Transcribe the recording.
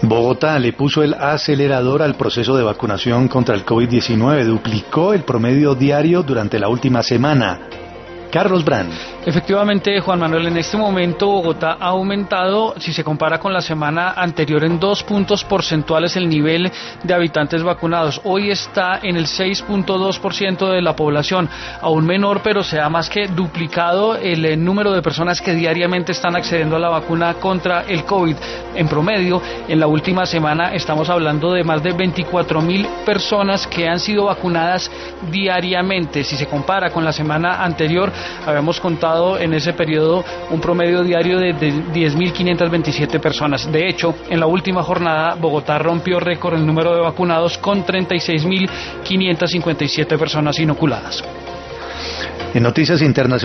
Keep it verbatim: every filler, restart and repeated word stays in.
Bogotá le puso el acelerador al proceso de vacunación contra el COVID diecinueve, duplicó el promedio diario durante la última semana. Carlos Brand. Efectivamente, Juan Manuel, en este momento Bogotá ha aumentado, si se compara con la semana anterior, en dos puntos porcentuales el nivel de habitantes vacunados. Hoy está en el seis punto dos por ciento de la población, aún menor, pero se ha más que duplicado el, el número de personas que diariamente están accediendo a la vacuna contra el COVID. En promedio, en la última semana estamos hablando de más de veinticuatro mil personas que han sido vacunadas diariamente. Si se compara con la semana anterior, habíamos contado en ese periodo un promedio diario de, de diez mil quinientas veintisiete personas. De hecho, en la última jornada, Bogotá rompió récord en número de vacunados con treinta y seis mil quinientas cincuenta y siete personas inoculadas. En noticias internacionales.